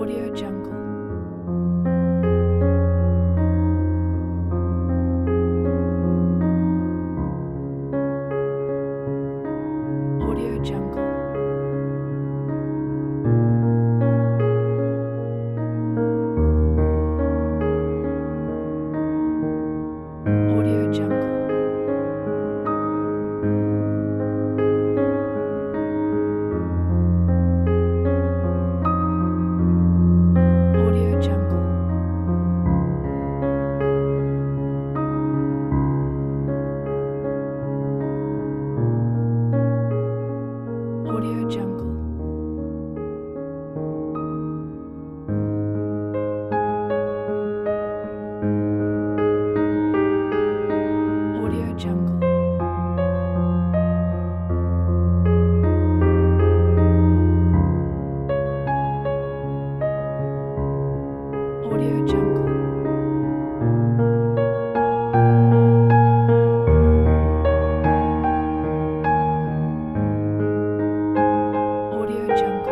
Audio Jungle. Audio Jungle. Audio Jungle. Audio Jungle. Audio Jungle. Audio Jungle. Audio Jungle. Audio Jungle.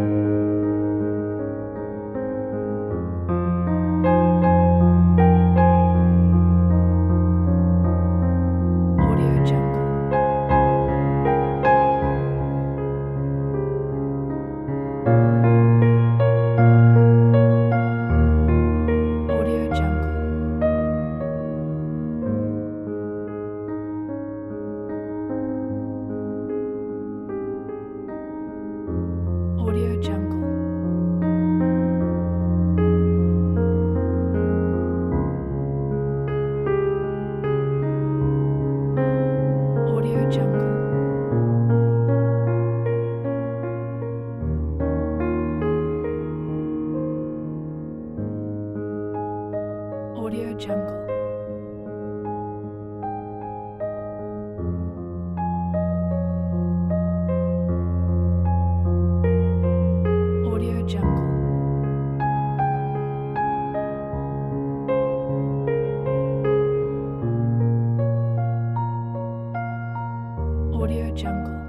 Audio Jungle. Audio Jungle. Audio Jungle. Audio Jungle. Audio Jungle. Audio Jungle. Audio Jungle.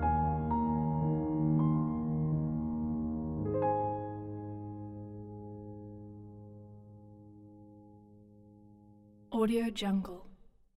Audio Jungle.